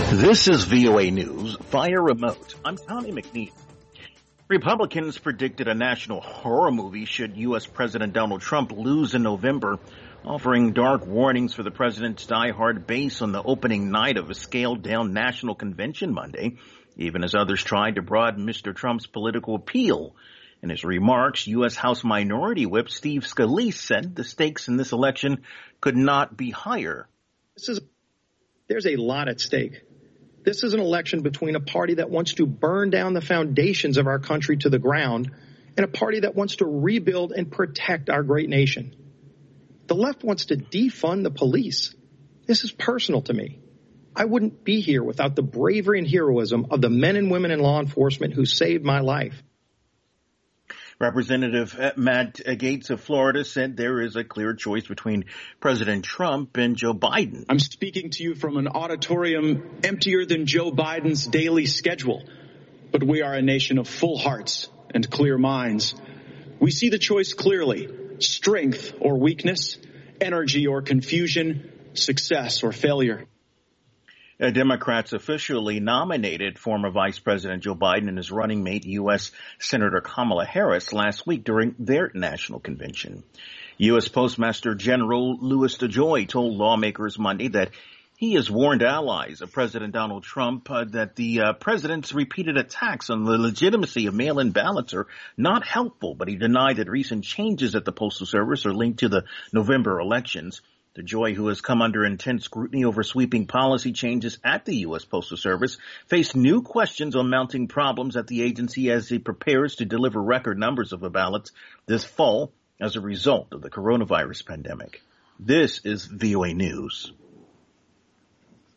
This is VOA News via remote. I'm Tommy McNeil. Republicans predicted a national horror movie should U.S. President Donald Trump lose in November, offering dark warnings for the president's diehard base on the opening night of a scaled-down national convention Monday, even as others tried to broaden Mr. Trump's political appeal. In his remarks, U.S. House Minority Whip Steve Scalise said the stakes in this election could not be higher. There's a lot at stake. This is an election between a party that wants to burn down the foundations of our country to the ground and a party that wants to rebuild and protect our great nation. The left wants to defund the police. This is personal to me. I wouldn't be here without the bravery and heroism of the men and women in law enforcement who saved my life. Representative Matt Gaetz of Florida said there is a clear choice between President Trump and Joe Biden. I'm speaking to you from an auditorium emptier than Joe Biden's daily schedule. But we are a nation of full hearts and clear minds. We see the choice clearly: strength or weakness, energy or confusion, success or failure. Democrats officially nominated former Vice President Joe Biden and his running mate, U.S. Senator Kamala Harris, last week during their national convention. U.S. Postmaster General Louis DeJoy told lawmakers Monday that he has warned allies of President Donald Trump that the president's repeated attacks on the legitimacy of mail-in ballots are not helpful, but he denied that recent changes at the Postal Service are linked to the November elections. DeJoy, who has come under intense scrutiny over sweeping policy changes at the U.S. Postal Service, faced new questions on mounting problems at the agency as it prepares to deliver record numbers of ballots this fall as a result of the coronavirus pandemic. This is VOA News.